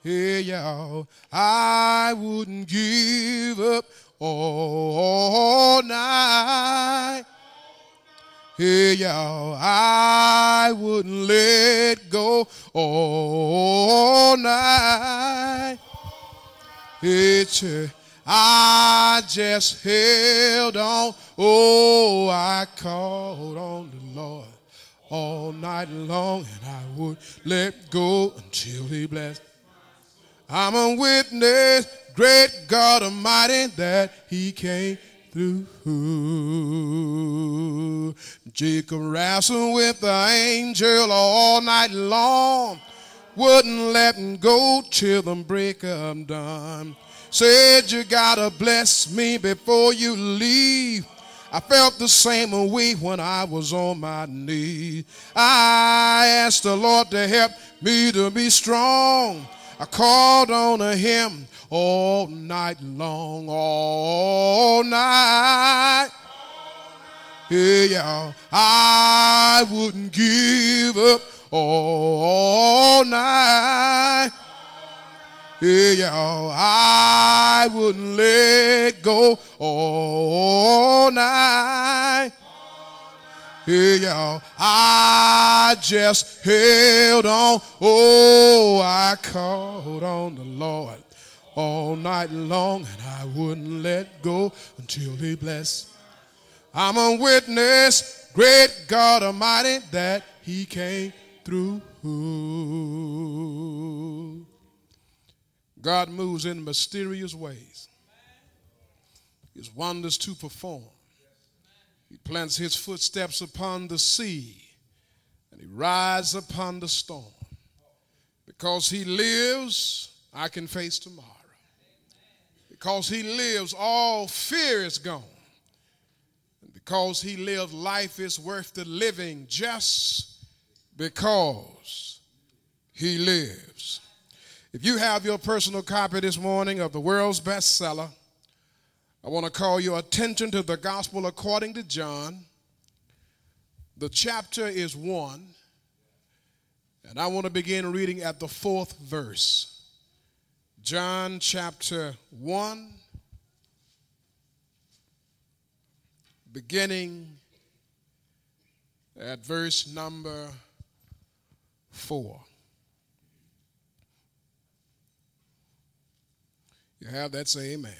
Hey, y'all, I wouldn't give up all night. Hey, y'all, I wouldn't let go all night. Hey, church, I just held on. Oh, I called on the Lord all night long, and I would let go until he blessed. I'm a witness, great God Almighty, that he came through. Jacob wrestled with the angel all night long, wouldn't let him go till the break of dawn. Said, you gotta bless me before you leave. I felt the same way when I was on my knees. I asked the Lord to help me to be strong. I called on him all night long, all night. Hey, y'all, I wouldn't give up all night. Hey, y'all, I wouldn't let go all night. Hey, y'all, I just held on. Oh, I called on the Lord all night long, and I wouldn't let go until he blessed. I'm a witness, great God Almighty, that he came through. God moves in mysterious ways. He has wonders to perform. He plants his footsteps upon the sea, and he rides upon the storm. Because he lives, I can face tomorrow. Because he lives, all fear is gone. And because he lives, life is worth the living just because he lives. If you have your personal copy this morning of the world's bestseller, I want to call your attention to the Gospel according to John. The chapter is 1, and I want to begin reading at the 4th verse. John chapter 1, beginning at verse number 4. You have that, say amen.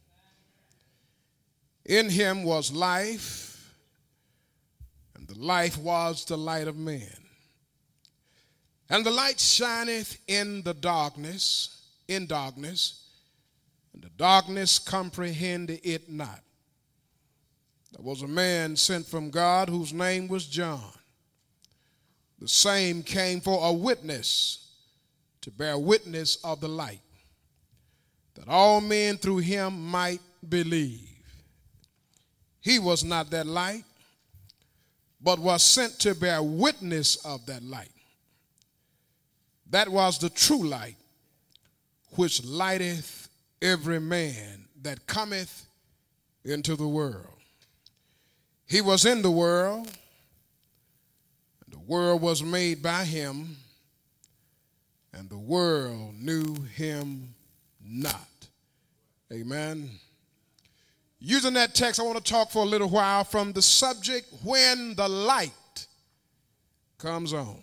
In him was life, and the life was the light of men. And the light shineth in darkness, and the darkness comprehended it not. There was a man sent from God whose name was John. The same came for a witness, to bear witness of the light, that all men through him might believe. He was not that light, but was sent to bear witness of that light. That was the true light, which lighteth every man that cometh into the world. He was in the world, and the world was made by him, and the world knew him not. Amen. Using that text, I want to talk for a little while from the subject, when the light comes on.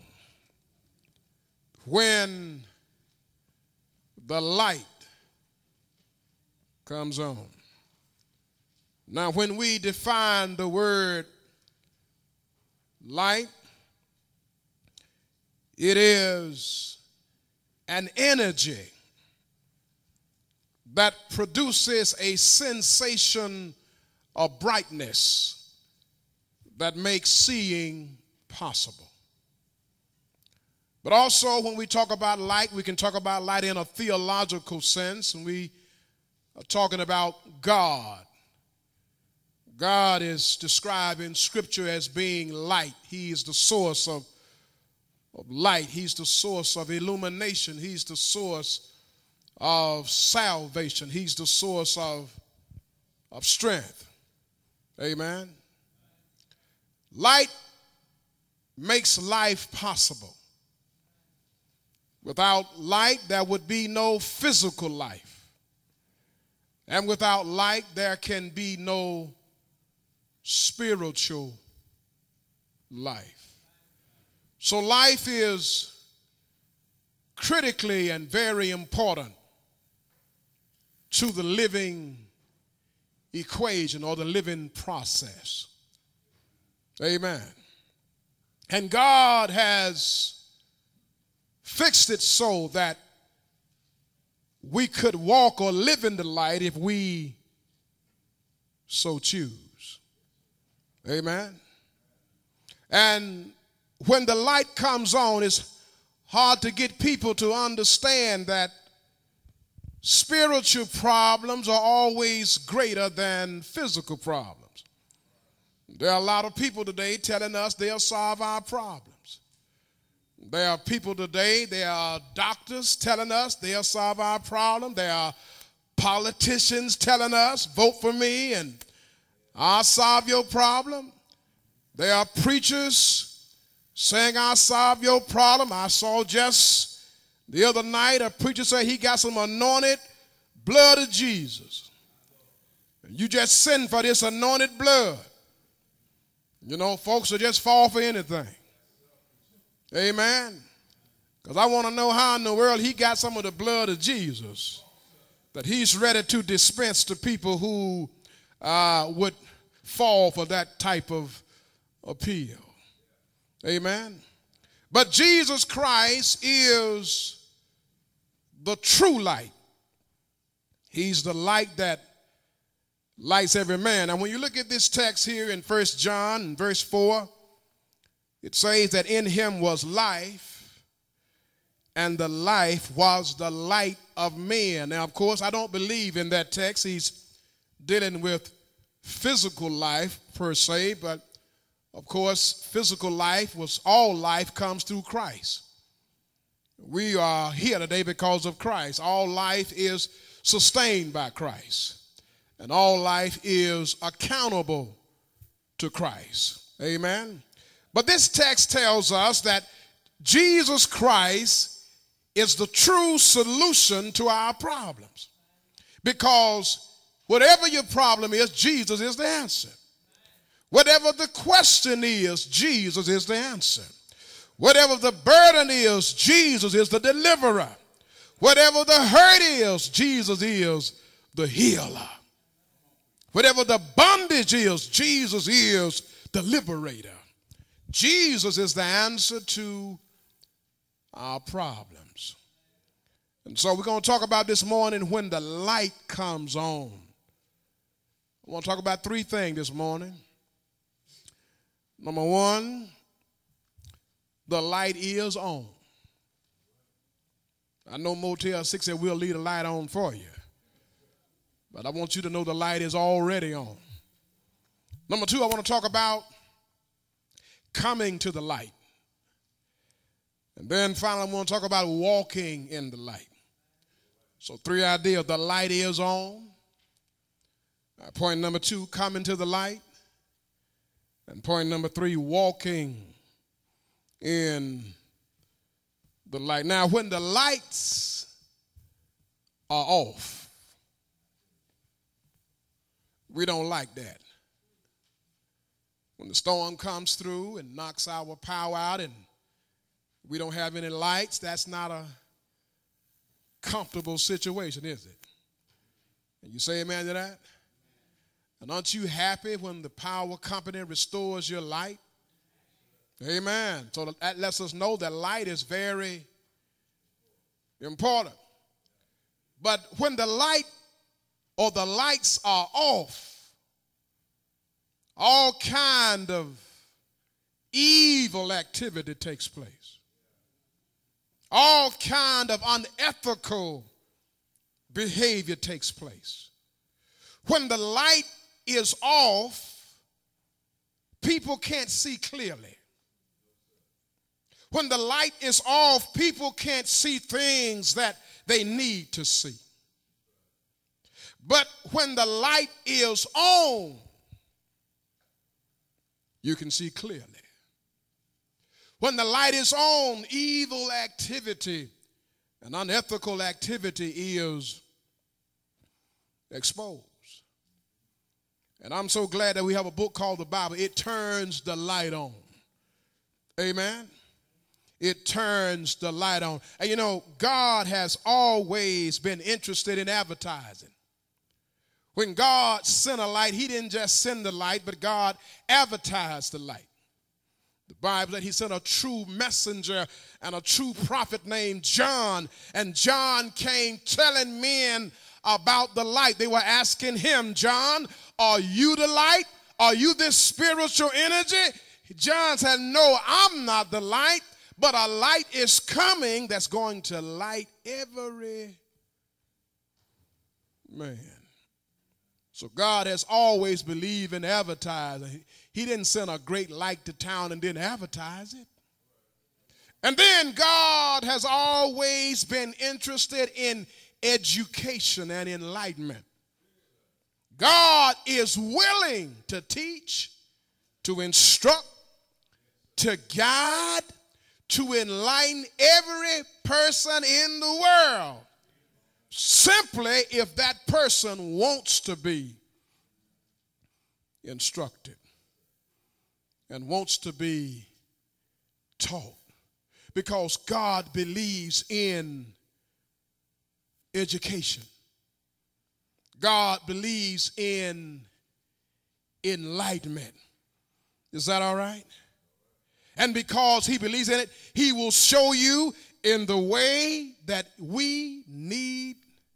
When the light comes on. Now, when we define the word light, it is an energy that produces a sensation of brightness that makes seeing possible. But also, when we talk about light, we can talk about light in a theological sense, and we are talking about God. God is described in Scripture as being light. He is the source of light. He's the source of illumination. He's the source of salvation. He's the source of strength. Amen. Light makes life possible. Without light, there would be no physical life. And without light, there can be no spiritual life. So life is critically and very important to the living equation or the living process. Amen. And God has fixed it so that we could walk or live in the light if we so choose. Amen. And when the light comes on, it's hard to get people to understand that spiritual problems are always greater than physical problems. There are a lot of people today telling us they'll solve our problems. There are people today, there are doctors telling us they'll solve our problem. There are politicians telling us, vote for me and I'll solve your problem. There are preachers saying I'll solve your problem. I saw just the other night a preacher say he got some anointed blood of Jesus. And you just send for this anointed blood. You know, folks will just fall for anything. Amen. Because I want to know how in the world he got some of the blood of Jesus that he's ready to dispense to people who would fall for that type of appeal. Amen. But Jesus Christ is the true light. He's the light that lights every man. Now, when you look at this text here in 1 John, verse 4, it says that in him was life, and the life was the light of men. Now, of course, I don't believe in that text. He's dealing with physical life per se, but of course, physical life all life comes through Christ. We are here today because of Christ. All life is sustained by Christ. And all life is accountable to Christ. Amen. But this text tells us that Jesus Christ is the true solution to our problems. Because whatever your problem is, Jesus is the answer. Whatever the question is, Jesus is the answer. Whatever the burden is, Jesus is the deliverer. Whatever the hurt is, Jesus is the healer. Whatever the bondage is, Jesus is the liberator. Jesus is the answer to our problems. And so we're going to talk about this morning when the light comes on. I want to talk about three things this morning. Number one, the light is on. I know Motel 6 said we'll leave the light on for you. But I want you to know the light is already on. Number two, I want to talk about coming to the light. And then finally, I want to talk about walking in the light. So three ideas. The light is on. Point number two, coming to the light. And point number three, walking in the light. Now, when the lights are off, we don't like that. When the storm comes through and knocks our power out and we don't have any lights, that's not a comfortable situation, is it? And you say amen to that? And aren't you happy when the power company restores your light? Amen. So that lets us know that light is very important. But when the light or the lights are off, all kind of evil activity takes place. All kind of unethical behavior takes place. When the light is off, people can't see clearly. When the light is off, people can't see things that they need to see. But when the light is on, you can see clearly. When the light is on, evil activity An unethical activity is exposed. And I'm so glad that we have a book called the Bible. It turns the light on. Amen. It turns the light on. And you know, God has always been interested in advertising. When God sent a light, he didn't just send the light, but God advertised the light. The Bible said he sent a true messenger and a true prophet named John. And John came telling men about the light. They were asking him, John, are you the light? Are you this spiritual energy? John said, no, I'm not the light, but a light is coming that's going to light every man. So God has always believed in advertising. He didn't send a great light to town and didn't advertise it. And then God has always been interested in education and enlightenment. God is willing to teach, to instruct, to guide, to enlighten every person in the world, simply if that person wants to be instructed and wants to be taught, because God believes in education. God believes in enlightenment. Is that all right? And because he believes in it, he will show you in the way that we need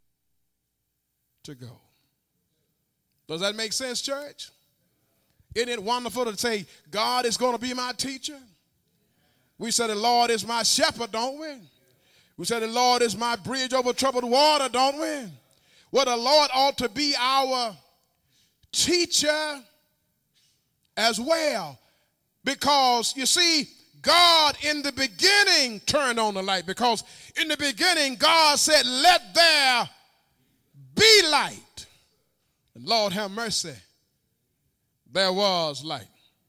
to go. Does that make sense, church? Isn't it wonderful to say, God is going to be my teacher? We say the Lord is my shepherd, don't we? We say the Lord is my bridge over troubled water, don't we? Well, the Lord ought to be our teacher as well. Because, you see, God in the beginning turned on the light. Because in the beginning, God said, let there be light. And Lord have mercy, there was light.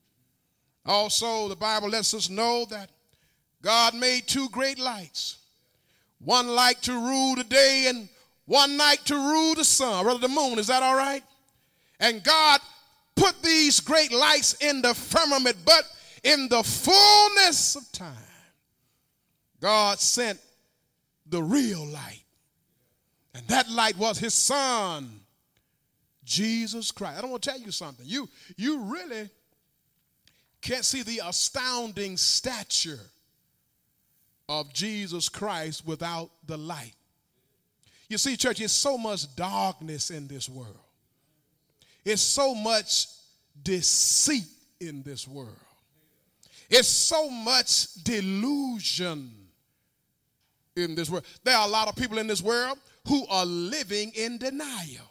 Also, the Bible lets us know that God made two great lights. One light to rule the day and one night to rule the sun, or the moon. Is that all right? And God put these great lights in the firmament, but in the fullness of time, God sent the real light. And that light was his son, Jesus Christ. I don't want to tell you something. You really can't see the astounding stature of Jesus Christ without the light. You see, church, there's so much darkness in this world. It's so much deceit in this world. It's so much delusion in this world. There are a lot of people in this world who are living in denial.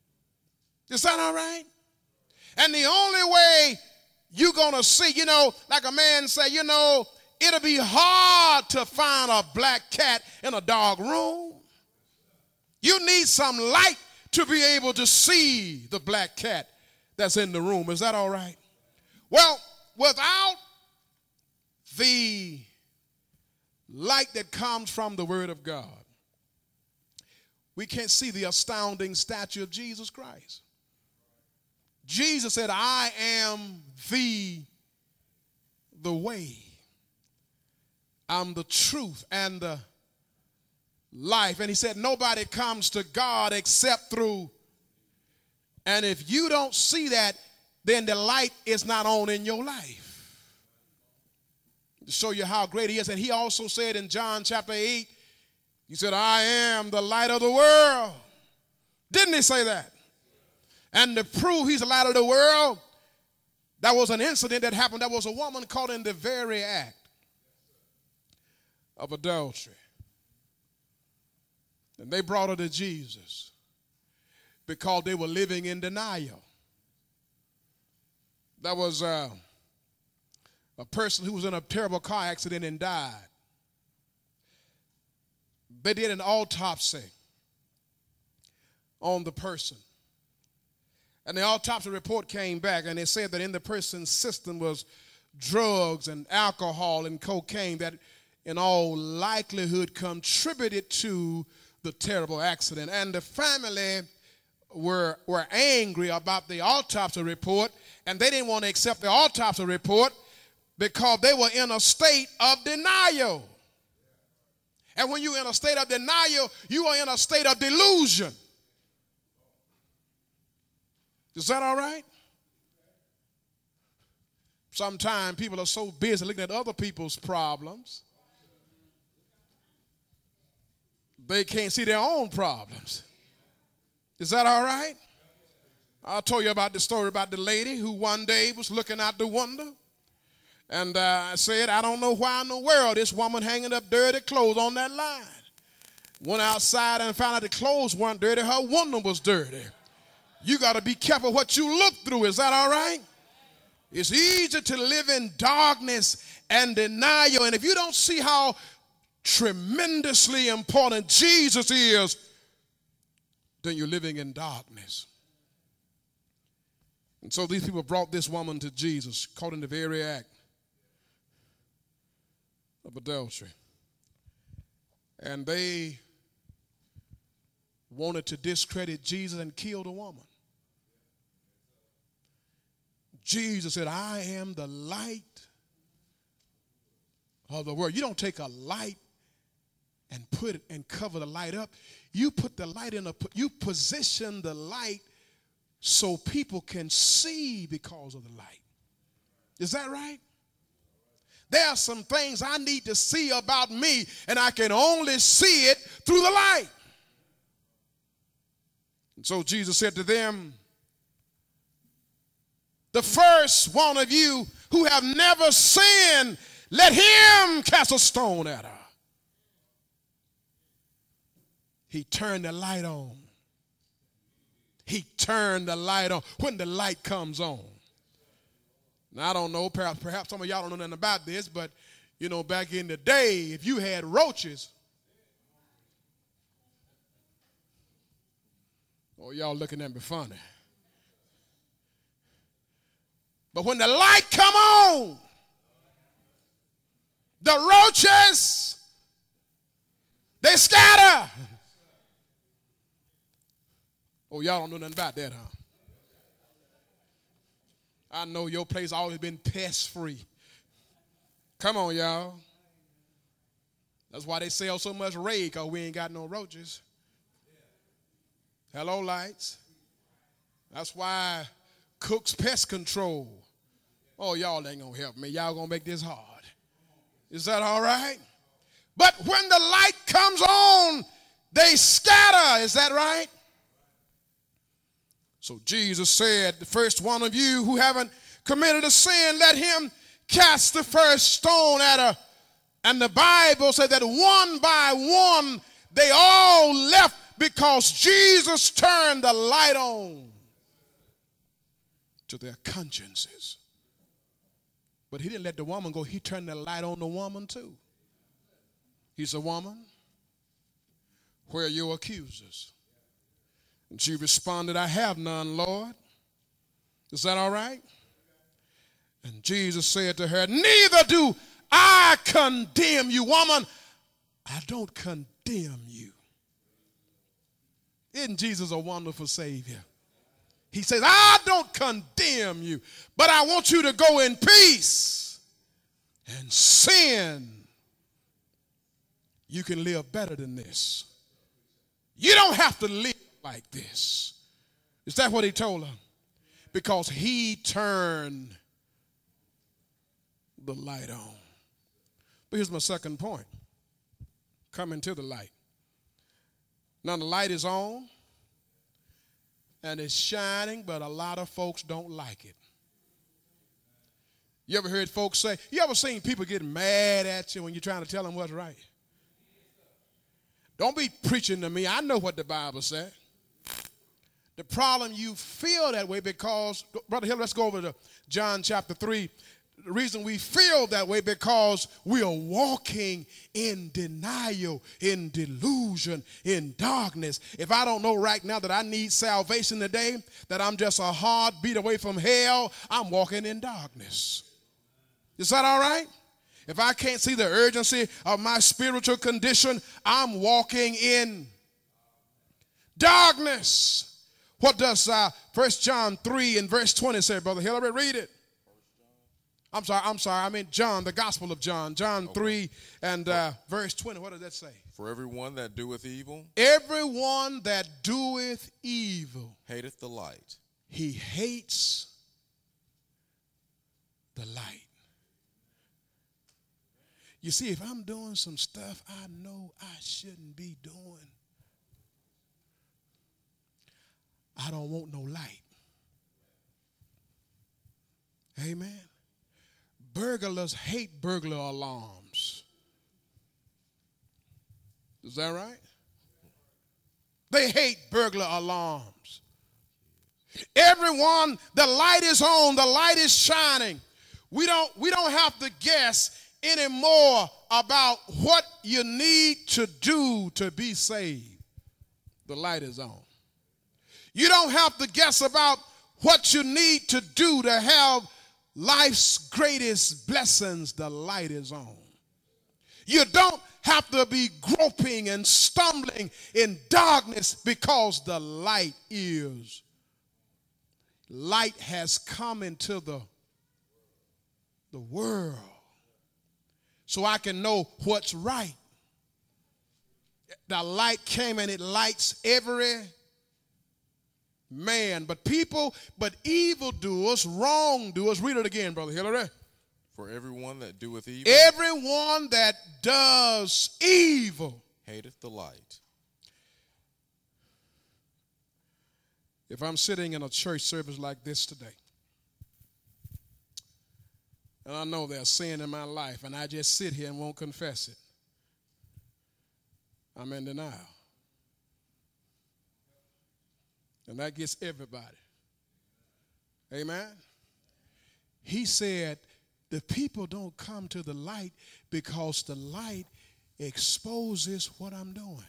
Is that all right? And the only way you're going to see, like a man say, it'll be hard to find a black cat in a dark room. You need some light to be able to see the black cat that's in the room. Is that all right? Well, without the light that comes from the Word of God, we can't see the astounding stature of Jesus Christ. Jesus said, I am the way. I'm the truth and the life. And he said, nobody comes to God except through. And if you don't see that, then the light is not on in your life. To show you how great he is. And he also said in John chapter 8, he said, I am the light of the world. Didn't he say that? And to prove he's the light of the world, that was an incident that happened. There was a woman caught in the very act of adultery. And they brought her to Jesus because they were living in denial. There was a person who was in a terrible car accident and died. They did an autopsy on the person. And the autopsy report came back, and it said that in the person's system was drugs and alcohol and cocaine, that in all likelihood contributed to the terrible accident. And the family were angry about the autopsy report, and they didn't want to accept the autopsy report because they were in a state of denial. And when you're in a state of denial, you are in a state of delusion. Is that all right? Sometimes people are so busy looking at other people's problems, they can't see their own problems. Is that all right? I'll tell you about the story about the lady who one day was looking out the window and said, I don't know why in the world this woman hanging up dirty clothes on that line. Went outside and found out the clothes weren't dirty, her window was dirty. You got to be careful what you look through. Is that all right? It's easy to live in darkness and denial. And if you don't see how tremendously important Jesus is, then you're living in darkness. And so these people brought this woman to Jesus, caught in the very act of adultery. And they wanted to discredit Jesus and kill the woman. Jesus said, I am the light of the world. You don't take a light and put it and cover the light up. You put the light you position the light so people can see because of the light. Is that right? There are some things I need to see about me, and I can only see it through the light. And so Jesus said to them, the first one of you who have never sinned, let him cast a stone at her. He turned the light on. He turned the light on. When the light comes on. Now, I don't know, perhaps some of y'all don't know nothing about this, but, you know, back in the day, if you had roaches, oh, y'all looking at me funny. But when the light come on, the roaches, they scatter. Oh, y'all don't know nothing about that, huh? I know your place always been pest-free. Come on, y'all. That's why they sell so much Raid, because we ain't got no roaches. Hello, lights. That's why Cook's Pest Control. Oh, y'all ain't going to help me. Y'all going to make this hard. Is that all right? But when the light comes on, they scatter. Is that right? So Jesus said, the first one of you who haven't committed a sin, let him cast the first stone at her. And the Bible said that one by one, they all left because Jesus turned the light on to their consciences. But he didn't let the woman go. He turned the light on the woman too. He said, woman, where are your accusers? And she responded, I have none, Lord. Is that all right? And Jesus said to her, neither do I condemn you, woman. I don't condemn you. Isn't Jesus a wonderful Savior? He says, I don't condemn you, but I want you to go in peace and sin. You can live better than this. You don't have to live like this. Is that what he told her? Because he turned the light on. But here's my second point. Coming to the light. Now the light is on and it's shining, but a lot of folks don't like it. You ever heard folks say, you ever seen people get mad at you when you're trying to tell them what's right? Don't be preaching to me. I know what the Bible said. The problem, you feel that way because, Brother Hill, let's go over to John chapter 3. The reason we feel that way because we are walking in denial, in delusion, in darkness. If I don't know right now that I need salvation today, that I'm just a heartbeat away from hell, I'm walking in darkness. Is that all right? if I can't see the urgency of my spiritual condition, I'm walking in darkness. What does 1 John 3 and verse 20 say, Brother Hillary? Read it. I'm sorry. I meant John, the Gospel of John. John 3 and verse 20. What does that say? For everyone that doeth evil. Everyone that doeth evil. Hateth the light. He hates the light. You see, if I'm doing some stuff I know I shouldn't be doing, I don't want no light. Amen. Burglars hate burglar alarms. Is that right? They hate burglar alarms. Everyone, the light is on, the light is shining. We don't have to guess anymore about what you need to do to be saved. The light is on. You don't have to guess about what you need to do to have life's greatest blessings. The light is on. You don't have to be groping and stumbling in darkness because the light is. Light has come into the world so I can know what's right. The light came and it lights every man. But evildoers, wrongdoers, read it again, Brother Hillary. For everyone that doeth evil. Everyone that does evil. Hateth the light. If I'm sitting in a church service like this today, and I know there's sin in my life, and I just sit here and won't confess it, I'm in denial. And that gets everybody. Amen? He said, the people don't come to the light because the light exposes what I'm doing.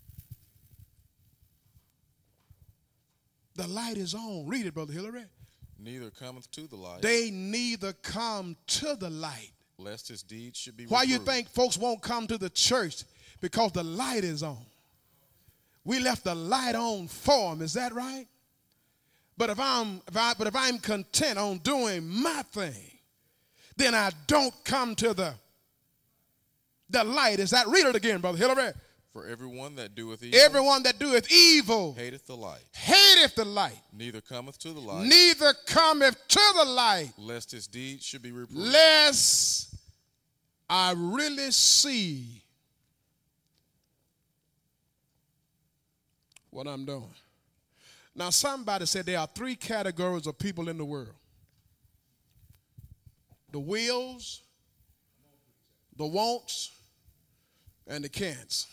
The light is on. Read it, Brother Hillary. Neither cometh to the light. They neither come to the light. Lest his deeds should be Why reproved. you think folks won't come to the church? Because the light is on. We left the light on for them. Is that right? But if I'm content on doing my thing, then I don't come to the light. Is that? Read it again, Brother Hillary. For everyone that doeth evil. Everyone that doeth evil. Hateth the light. Hateth the light. Neither cometh to the light. Neither cometh to the light. Lest his deeds should be reproved. Lest I really see what I'm doing. Now, somebody said there are 3 categories of people in the world: the wills, the wants, and the can'ts.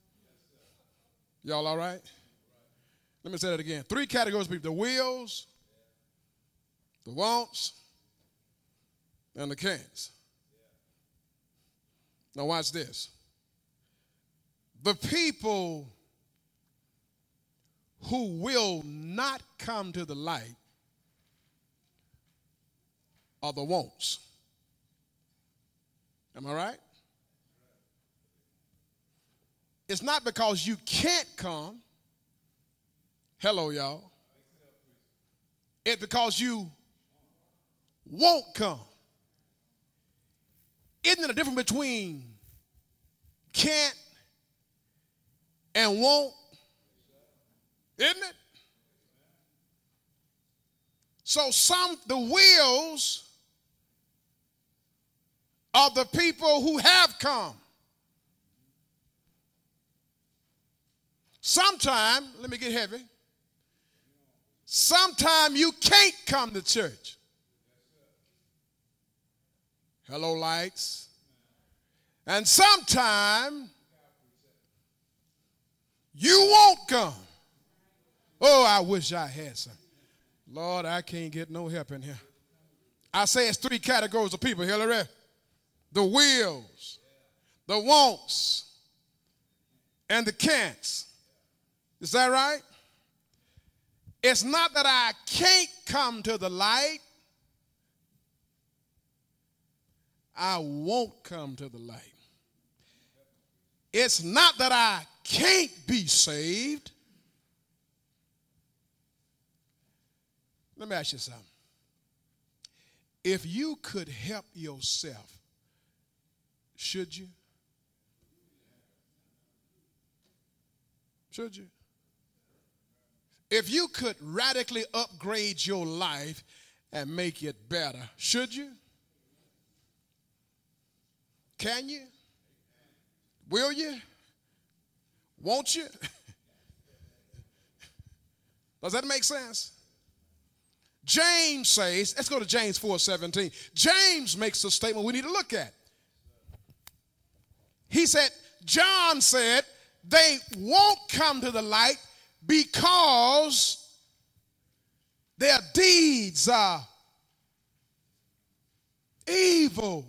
Y'all all right? Let me say that again. 3 categories of people: the wills, the wants, and the can'ts. Now watch this. The people who will not come to the light are the wants. Am I right? It's not because you can't come. Hello, y'all. It's because you won't come. Isn't there a difference between can't and won't? Isn't it? So the wills of the people who have come. Sometime, let me get heavy. Sometime you can't come to church. Hello, lights. And sometime you won't come. Oh, I wish I had some. Lord, I can't get no help in here. I say it's 3 categories of people, Hillary. The wills, the wants, and the can'ts. Is that right? It's not that I can't come to the light. I won't come to the light. It's not that I can't be saved. Let me ask you something. If you could help yourself, should you? Should you? If you could radically upgrade your life and make it better, should you? Can you? Will you? Won't you? Does that make sense? James says, let's go to James 4:17. James makes a statement we need to look at. He said, John said, they won't come to the light because their deeds are evil.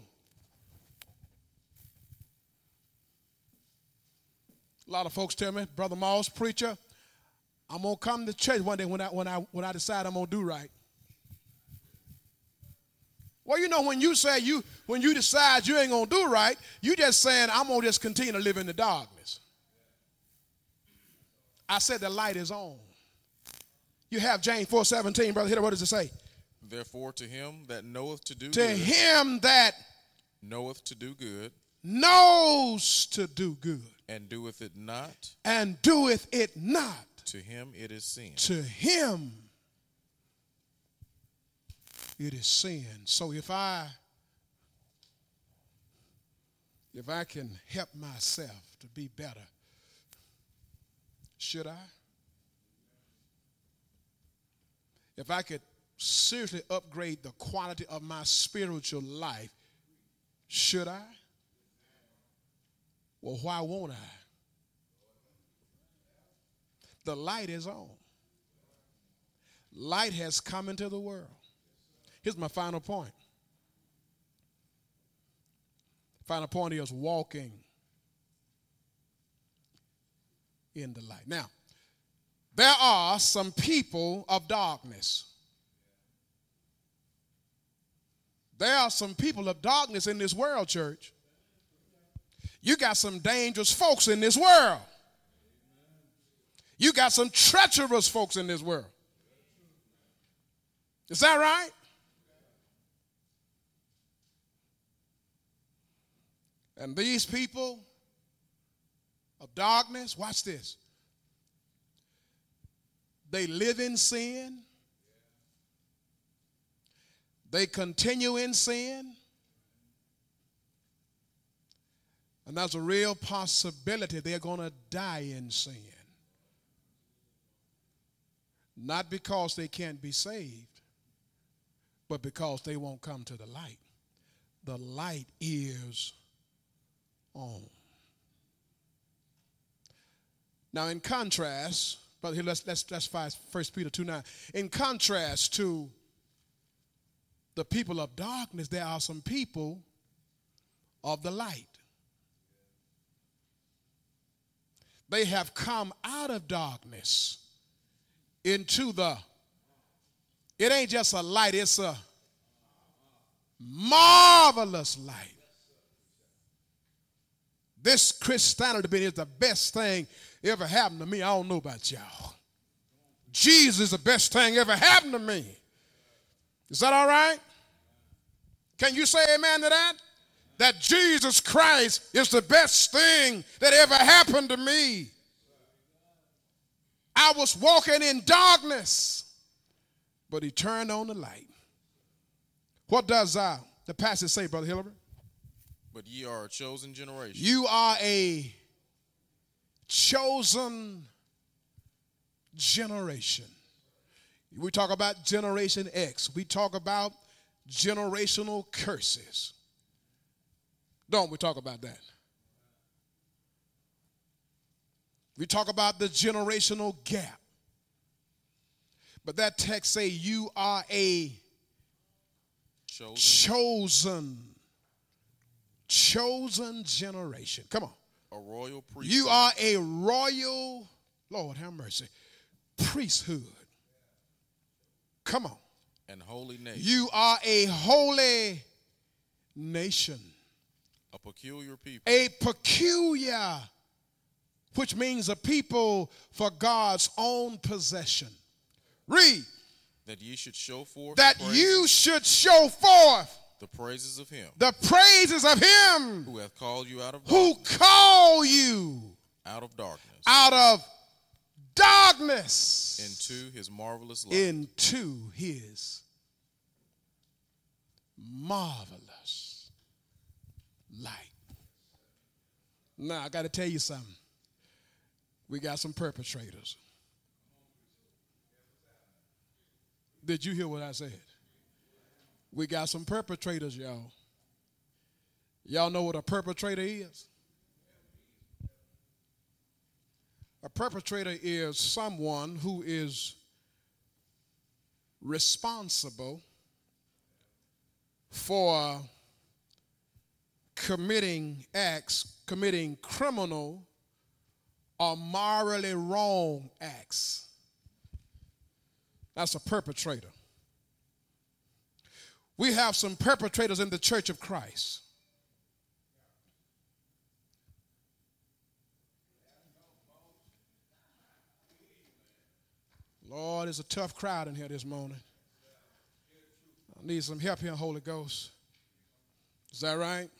A lot of folks tell me, Brother Moss, preacher, I'm going to come to church one day when I decide I'm going to do right. Well, you know, when you decide you ain't going to do right, you just saying, I'm going to just continue to live in the darkness. I said the light is on. You have James 4:17, Brother Hitter, what does it say? Therefore to him that knoweth to do to good. Him that knoweth to do good. Knows to do good. And doeth it not. And doeth it not. To him it is sin. To him it is sin. So if I can help myself to be better, should I? If I could seriously upgrade the quality of my spiritual life, should I? Well, why won't I? The light is on. Light has come into the world. Here's my final point. Final point is walking in the light. Now, there are some people of darkness. There are some people of darkness in this world, church. You got some dangerous folks in this world. You got some treacherous folks in this world. Is that right? And these people of darkness, watch this. They live in sin. They continue in sin. And there's a real possibility they're going to die in sin. Not because they can't be saved, but because they won't come to the light. The light is on. Now, in contrast, but here let's find 1 Peter 2:9. In contrast to the people of darkness, there are some people of the light. They have come out of darkness into it ain't just a light, it's a marvelous light. This Christianity is the best thing ever happened to me. I don't know about y'all. Jesus is the best thing ever happened to me. Is that all right? Can you say amen to that? That Jesus Christ is the best thing that ever happened to me. I was walking in darkness, but he turned on the light. What does the passage say, Brother Hillary? But ye are a chosen generation. You are a chosen generation. We talk about Generation X. We talk about generational curses. Don't we talk about that? We talk about the generational gap. But that text say you are a chosen generation. Come on. A royal priesthood. You are a royal, Lord have mercy, priesthood. Come on. And holy nation. You are a holy nation. A peculiar people. A peculiar, which means a people for God's own possession. Read. That ye should show forth. That you should show forth the praises of him. The praises of him. Who hath called you out of darkness. Who called you. Out of darkness. Out of darkness. Into his marvelous light. Into his marvelous light. Now, I got to tell you something. We got some perpetrators. Did you hear what I said? We got some perpetrators, y'all. Y'all know what a perpetrator is? A perpetrator is someone who is responsible for committing acts, committing criminal or morally wrong acts. That's a perpetrator. We have some perpetrators in the Church of Christ. Lord, it's a tough crowd in here this morning. I need some help here, Holy Ghost. Is that right?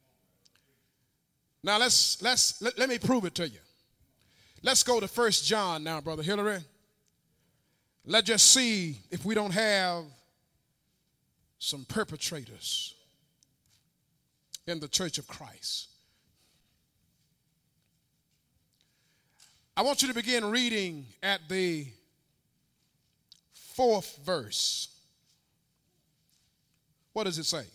Now let me prove it to you. Let's go to 1 John now, Brother Hillary. Let's just see if we don't have some perpetrators in the Church of Christ. I want you to begin reading at the 4th verse. What does it say?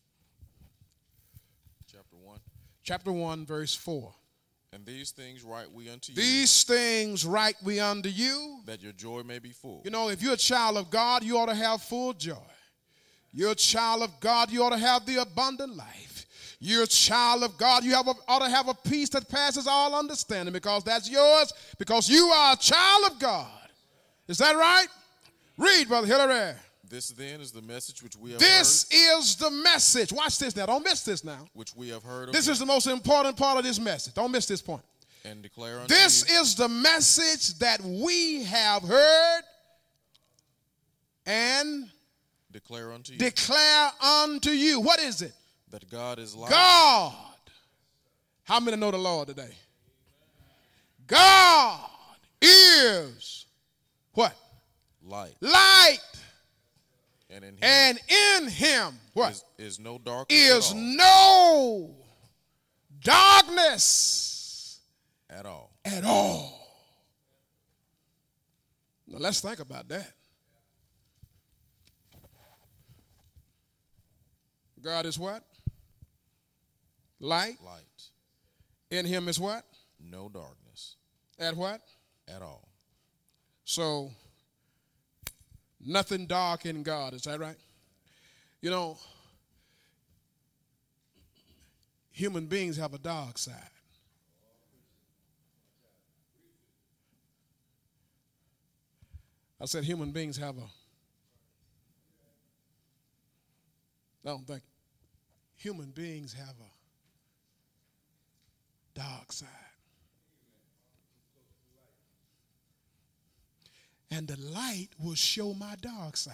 Chapter 1, verse 4. And these things write we unto you. These things write we unto you. That your joy may be full. You know, if you're a child of God, you ought to have full joy. You're a child of God, you ought to have the abundant life. You're a child of God, you ought to have a peace that passes all understanding, because that's yours, because you are a child of God. Is that right? Read, Brother Hillary. This then is the message which we have This heard. is the message. Watch this now. Don't miss this now. Which we have heard of. This is the most important part of this message. Don't miss this point. And declare unto This you. is the message that we have heard and declare unto you. Declare unto you. What is it? That God is light. God. How many know the Lord today? God is what? Light. Light. And in him what? Is no darkness is no darkness at all. At all. Now let's think about that. God is what? Light. Light. In him is what? No darkness. At what? At all. So, nothing dark in God. Is that right? You know, human beings have a dark side. I said human beings have a, I don't think, human beings have a dark side. And the light will show my dark side.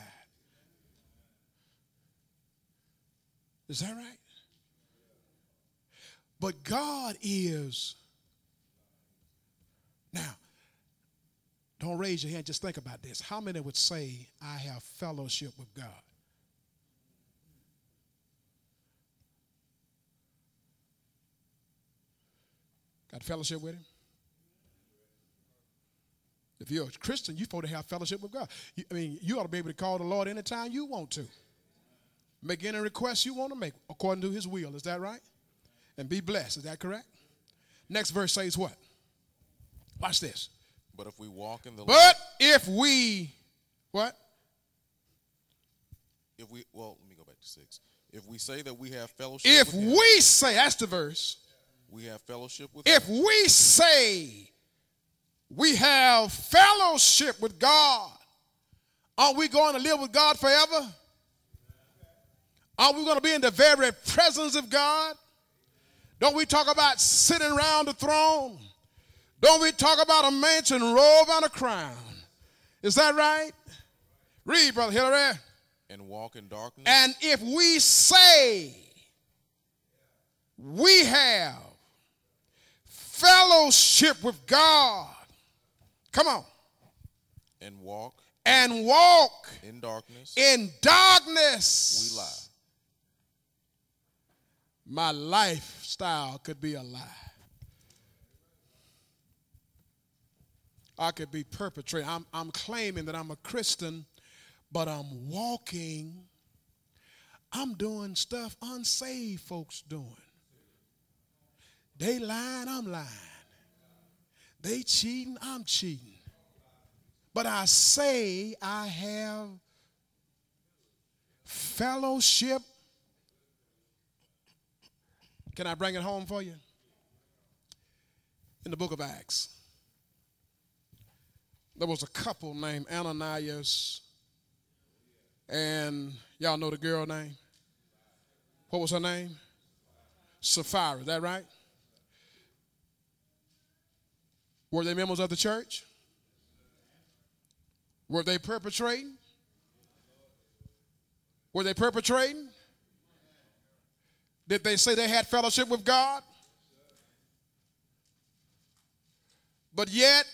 Is that right? But God is, now, don't raise your hand, just think about this. How many would say, I have fellowship with God? Got fellowship with him? If you're a Christian, you're supposed to have fellowship with God. You ought to be able to call the Lord anytime you want to. Make any request you want to make according to his will. Is that right? And be blessed. Is that correct? Next verse says what? Watch this. But if we walk in the light. But if we, what? Well, let me go back to 6. If we say that we have fellowship with him. If we say, that's the verse. We have fellowship with him. If we say we have fellowship with God, are we going to live with God forever? Are we going to be in the very presence of God? Don't we talk about sitting around the throne? Don't we talk about a mansion, robe, and a crown? Is that right? Read, Brother Hillary. And walk in darkness. And if we say we have fellowship with God, come on. And walk in darkness, we lie. My lifestyle could be a lie. I could be perpetrating. I'm claiming that I'm a Christian, but I'm doing stuff unsaved folks doing. They lying, I'm lying. They cheating, I'm cheating. But I say I have fellowship. Can I bring it home for you? In the book of Acts, there was a couple named Ananias, and y'all know the girl name? What was her name? Sapphira, is that right? Were they members of the church? Were they perpetrating? Were they perpetrating? Did they say they had fellowship with God? But yet,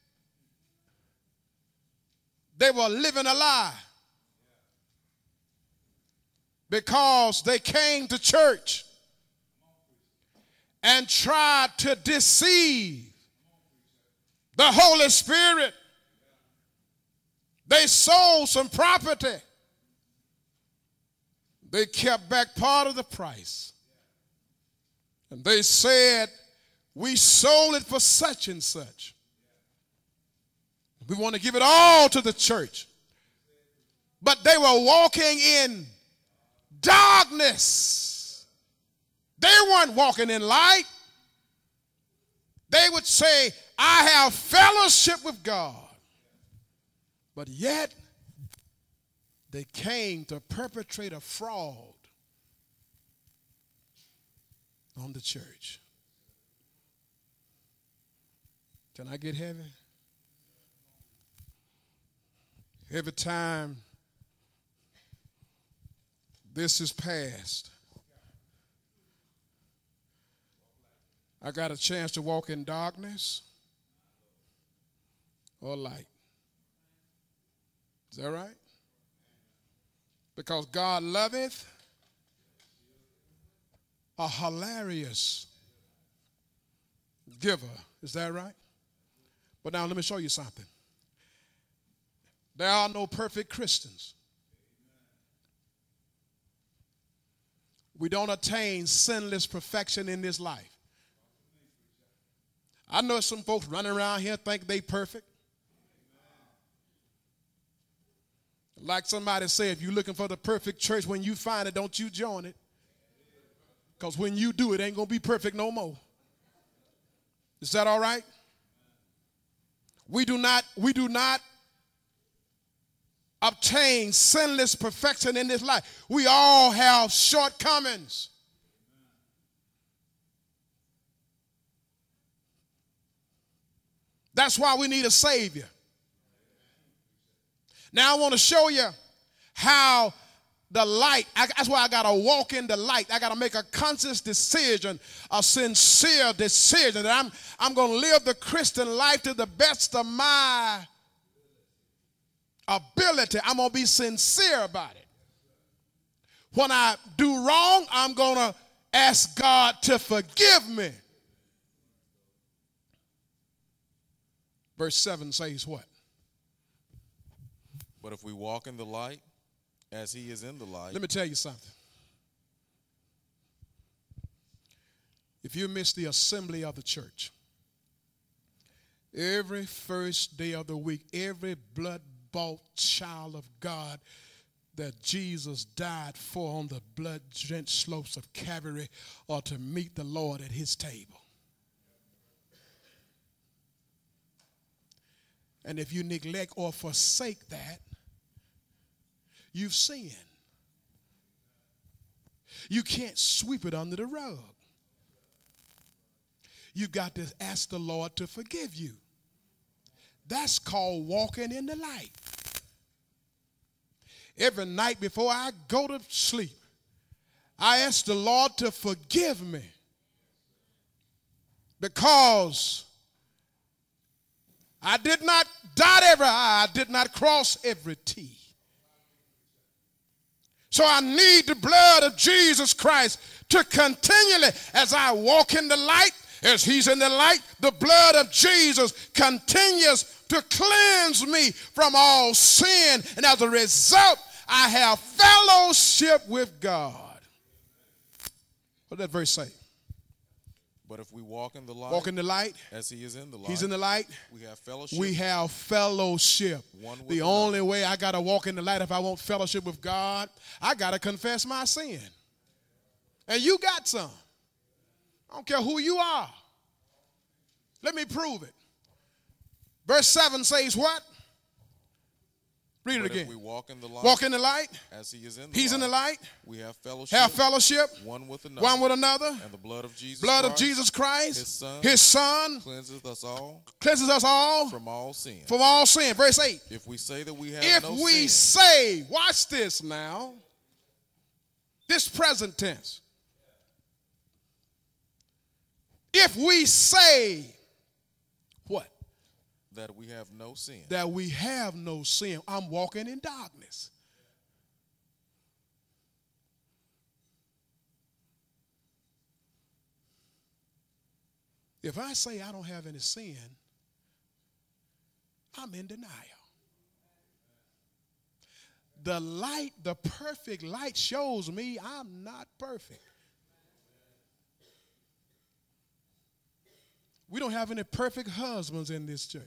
they were living a lie because they came to church and tried to deceive the Holy Spirit. They sold some property. They kept back part of the price. And they said, we sold it for such and such. We want to give it all to the church. But they were walking in darkness. They weren't walking in light. They would say, I have fellowship with God. But yet, they came to perpetrate a fraud on the church. Can I get heavy? Every time this is passed, I got a chance to walk in darkness or light. Is that right? Because God loveth a hilarious giver. Is that right? But now let me show you something. There are no perfect Christians. We don't attain sinless perfection in this life. I know some folks running around here think they perfect. Like somebody said, if you're looking for the perfect church, when you find it, don't you join it. Because when you do, it ain't going to be perfect no more. Is that all right? We do not obtain sinless perfection in this life. We all have shortcomings. That's why we need a Savior. Now I want to show you how the light, that's why I got to walk in the light. I got to make a conscious decision, a sincere decision that I'm going to live the Christian life to the best of my ability. I'm going to be sincere about it. When I do wrong, I'm going to ask God to forgive me. Verse 7 says what? But if we walk in the light, as he is in the light. Let me tell you something. If you miss the assembly of the church, every first day of the week, every blood-bought child of God that Jesus died for on the blood-drenched slopes of Calvary are to meet the Lord at his table. And if you neglect or forsake that, you've sinned. You can't sweep it under the rug. You got to ask the Lord to forgive you. That's called walking in the light. Every night before I go to sleep, I ask the Lord to forgive me because I did not dot every I, I did not cross every T. So I need the blood of Jesus Christ to continually, as I walk in the light, as he's in the light, the blood of Jesus continues to cleanse me from all sin. And as a result, I have fellowship with God. What did that verse say? But if we walk in the light, as he is in the light, he's in the light, we have fellowship. We have fellowship. The only way I got to walk in the light if I want fellowship with God, I got to confess my sin. And you got some. I don't care who you are. Let me prove it. Verse 7 says what? Read it again. If we walk in the light, as he is in he's in the light, we have fellowship, one with another, and the blood of Jesus Christ, his son cleanses us all from all sin. Verse 8. If we say that we have watch this now, this present tense. If we say what? That we have no sin. That we have no sin. I'm walking in darkness. If I say I don't have any sin, I'm in denial. The light, the perfect light shows me I'm not perfect. We don't have any perfect husbands in this church.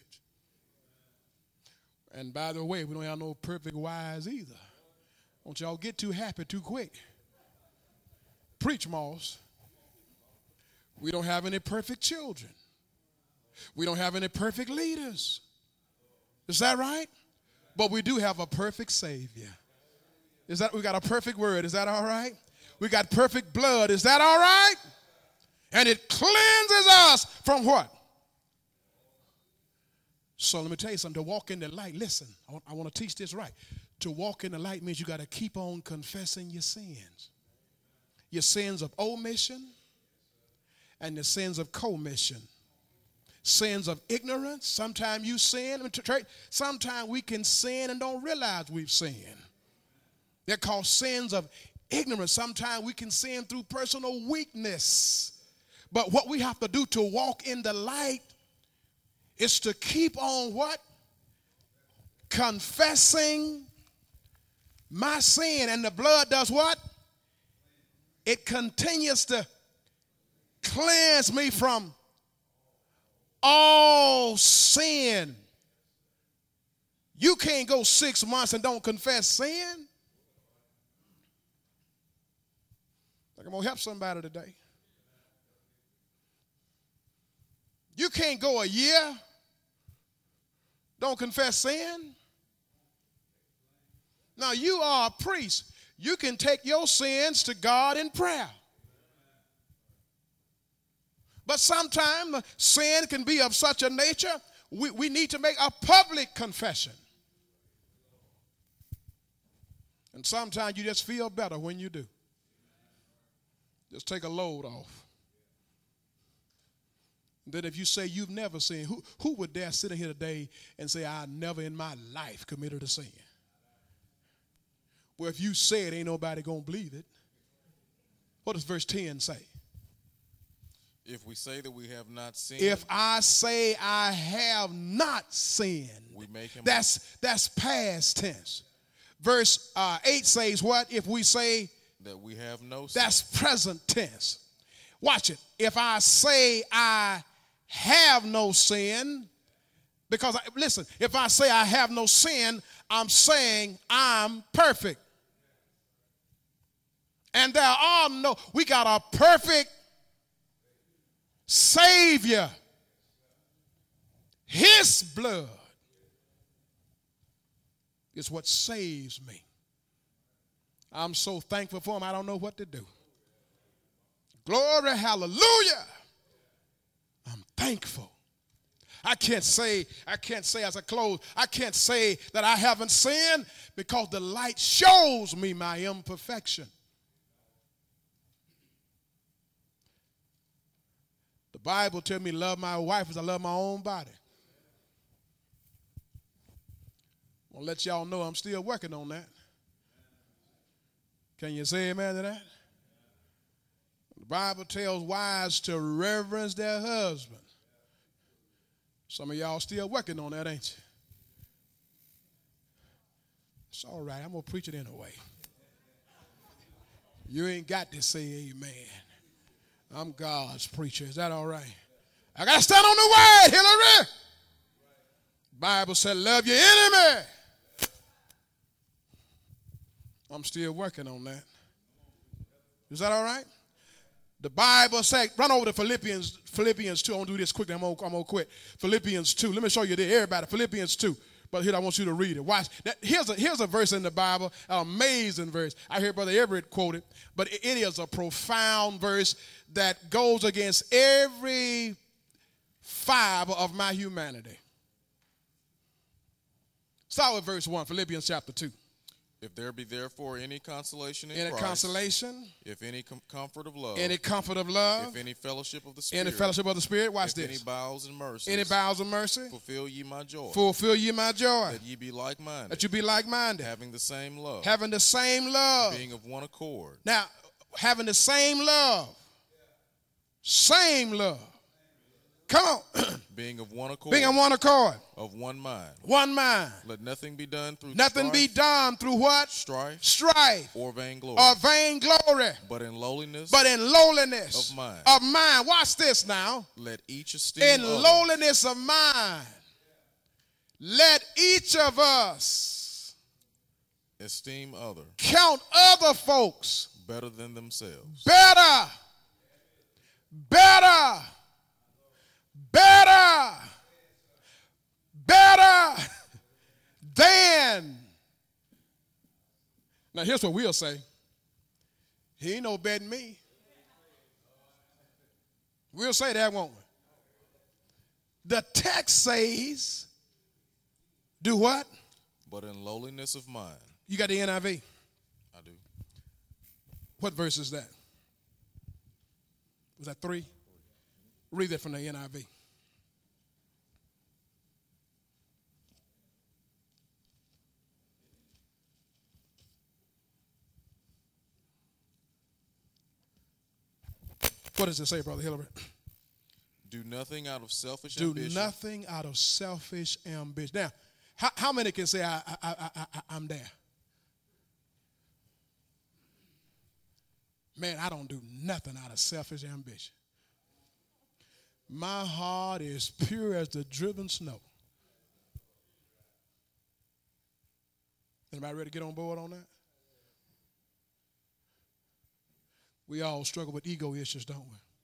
And by the way, we don't have no perfect wives either. Don't y'all get too happy too quick. Preach, Moss. We don't have any perfect children. We don't have any perfect leaders. Is that right? But we do have a perfect Savior. We got a perfect word. Is that all right? We got perfect blood. Is that all right? And it cleanses us from what? So let me tell you something. To walk in the light, listen, I want to teach this right. To walk in the light means you got to keep on confessing your sins. Your sins of omission and your sins of commission. Sins of ignorance. Sometimes you sin. Sometimes we can sin and don't realize we've sinned. They're called sins of ignorance. Sometimes we can sin through personal weakness. But what we have to do to walk in the light is to keep on what? Confessing my sin. And the blood does what? It continues to cleanse me from all sin. You can't go 6 months and don't confess sin. I'm going to help somebody today. You can't go a year, don't confess sin. Now, you are a priest. You can take your sins to God in prayer. But sometimes sin can be of such a nature, we need to make a public confession. And sometimes you just feel better when you do. Just take a load off. Then if you say you've never sinned, who would dare sit in here today and say, I never in my life committed a sin? Well, if you say it, ain't nobody going to believe it. What does verse 10 say? If we say that we have not sinned. If I say I have not sinned. We make him. That's past tense. Verse 8 says what? If we say that we have no sin. That's present tense. Watch it. If I say I have no sin, because listen, if I say I have no sin, I'm saying I'm perfect. And we got a perfect Savior. His blood is what saves me. I'm so thankful for him, I don't know what to do. Glory, hallelujah. I'm thankful. I can't say as I close, I can't say that I haven't sinned because the light shows me my imperfection. The Bible tells me love my wife as I love my own body. I'll let y'all know I'm still working on that. Can you say amen to that? The Bible tells wives to reverence their husband. Some of y'all still working on that, ain't you? It's all right. I'm going to preach it anyway. You ain't got to say amen. I'm God's preacher. Is that all right? I got to stand on the word, Hillary. The Bible said, love your enemy. I'm still working on that. Is that all right? The Bible says, run over to Philippians 2. I'm going to do this quickly. I'm going to quit. Philippians 2. Let me show you there, everybody. Philippians 2. But here, I want you to read it. Watch. Here's a verse in the Bible, an amazing verse. I hear Brother Everett quote it, but it is a profound verse that goes against every fiber of my humanity. Start with verse 1, Philippians chapter 2. If there be therefore any consolation in Christ, any consolation, if any comfort of love, if any fellowship of the Spirit, watch this. Any bowels and mercy, fulfill ye my joy. That ye be like-minded. Having the same love. Being of one accord. Now, having the same love. Same love. Come on. Being of one accord. Of one mind. Let nothing be done through what? Strife. Or vainglory. But in lowliness. Of mind. Watch this now. Let each esteem others. Lowliness of mind. Let each of us esteem other. Count other folks better than themselves. Better than. Now here's what we'll say. He ain't no better than me. We'll say that, won't we? The text says, do what? But in lowliness of mind. You got the NIV? I do. What verse is that? Was that 3? Read that from the NIV. What does it say, Brother Hillary? Do nothing out of selfish ambition. Do nothing out of selfish ambition. Now, how many can say I'm there? Man, I don't do nothing out of selfish ambition. My heart is pure as the driven snow. Anybody ready to get on board on that? We all struggle with ego issues, don't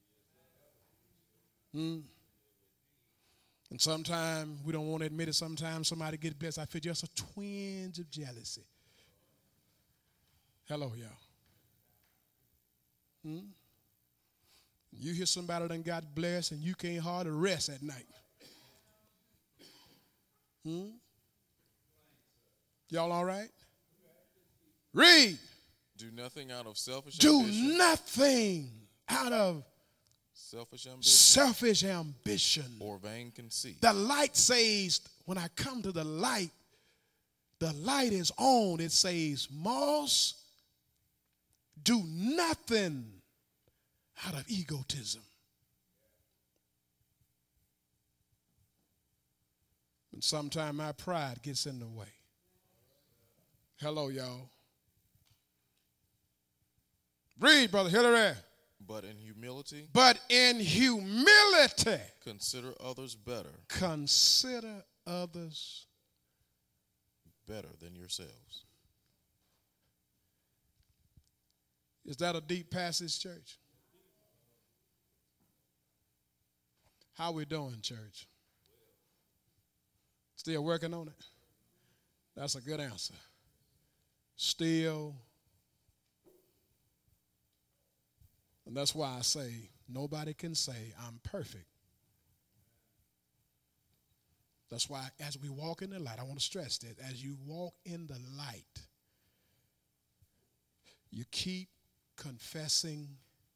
we? And sometimes we don't want to admit it. Sometimes somebody gets blessed. I feel just a twinge of jealousy. Hello, y'all. You hear somebody that got blessed and you can't hardly rest at night. Y'all all right? Read. Do nothing out of selfish ambition. Do nothing out of selfish ambition. Or vain conceit. The light says, when I come to the light is on. It says, Moss, do nothing out of egotism. And sometimes my pride gets in the way. Hello, y'all. Read, Brother Hillary. But in humility. Consider others better. Consider others better than yourselves. Is that a deep passage, church? How we doing, church? Still working on it? That's a good answer. Still. And that's why I say nobody can say I'm perfect. That's why as we walk in the light, I want to stress that as you walk in the light, you keep confessing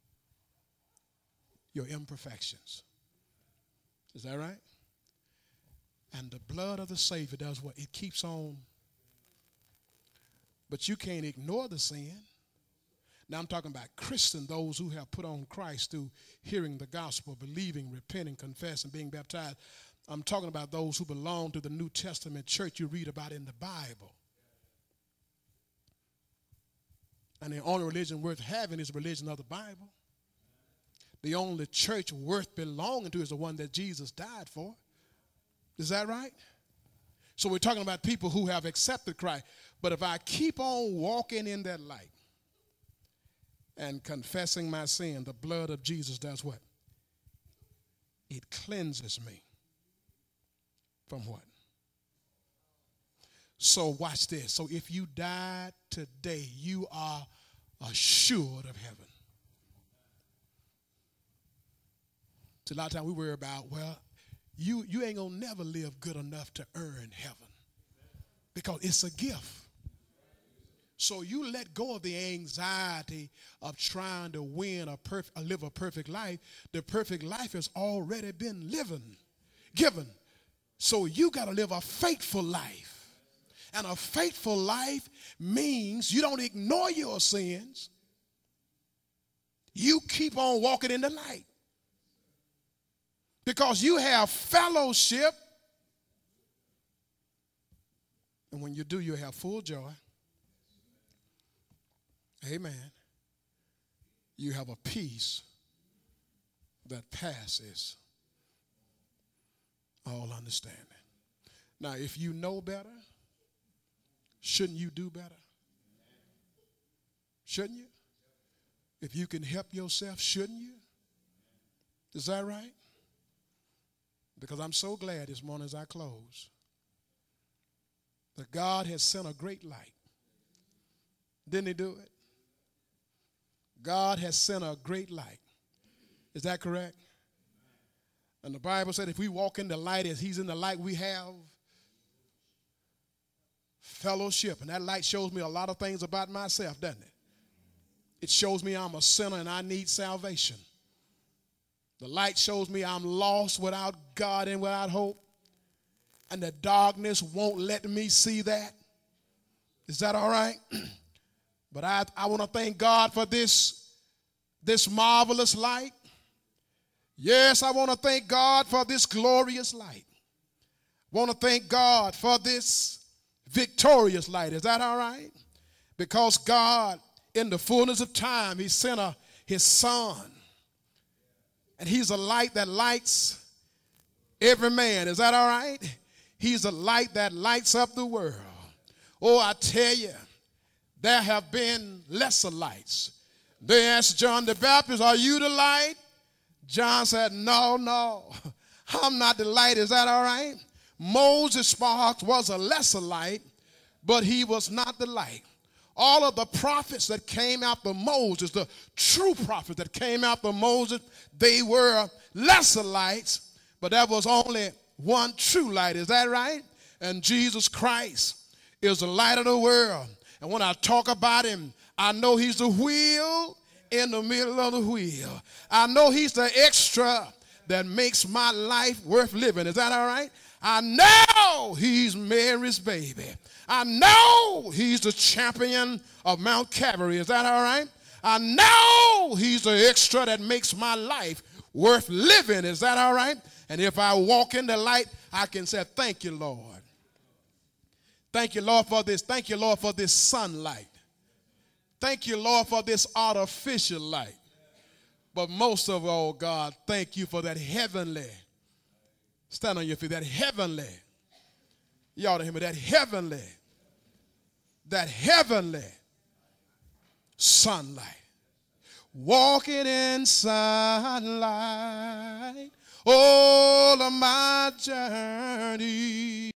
your imperfections. Is that right? And the blood of the Savior does what? It keeps on. But you can't ignore the sin. Now I'm talking about Christians, those who have put on Christ through hearing the gospel, believing, repenting, confessing, being baptized. I'm talking about those who belong to the New Testament church you read about in the Bible. And the only religion worth having is the religion of the Bible. The only church worth belonging to is the one that Jesus died for. Is that right? So we're talking about people who have accepted Christ. But if I keep on walking in that light and confessing my sin, the blood of Jesus does what? It cleanses me from what? So watch this. So if you died today, you are assured of heaven. So a lot of times we worry about, well, you ain't going to never live good enough to earn heaven because it's a gift. So you let go of the anxiety of trying to win live a perfect life. The perfect life has already been given. So you got to live a faithful life. And a faithful life means you don't ignore your sins. You keep on walking in the light. Because you have fellowship. And when you do, you have full joy. Amen. You have a peace that passes all understanding. Now, if you know better, shouldn't you do better? Shouldn't you? If you can help yourself, shouldn't you? Is that right? Because I'm so glad this morning as I close that God has sent a great light. Didn't he do it? God has sent a great light. Is that correct? And the Bible said if we walk in the light as he's in the light, we have fellowship. And that light shows me a lot of things about myself, doesn't it? It shows me I'm a sinner and I need salvation. The light shows me I'm lost without God and without hope. And the darkness won't let me see that. Is that all right? But I want to thank God for this marvelous light. Yes, I want to thank God for this glorious light. I want to thank God for this victorious light. Is that all right? Because God, in the fullness of time, he sent his son. And he's a light that lights every man. Is that all right? He's a light that lights up the world. Oh, I tell you, there have been lesser lights. They asked John the Baptist, are you the light? John said, no, I'm not the light. Is that all right? Moses' spark was a lesser light, but he was not the light. All of the prophets that came after Moses, the true prophets that came after Moses, they were lesser lights, but there was only one true light. Is that right? And Jesus Christ is the light of the world. And when I talk about him, I know he's the wheel in the middle of the wheel. I know he's the extra that makes my life worth living. Is that all right? I know he's Mary's baby. I know he's the champion of Mount Calvary. Is that all right? I know he's the extra that makes my life worth living. Is that all right? And if I walk in the light, I can say, thank you, Lord. Thank you, Lord, for this. Thank you, Lord, for this sunlight. Thank you, Lord, for this artificial light. But most of all, God, thank you for that heavenly. Stand on your feet, that heavenly. You ought to hear me, that heavenly sunlight. Walking in sunlight all of my journey.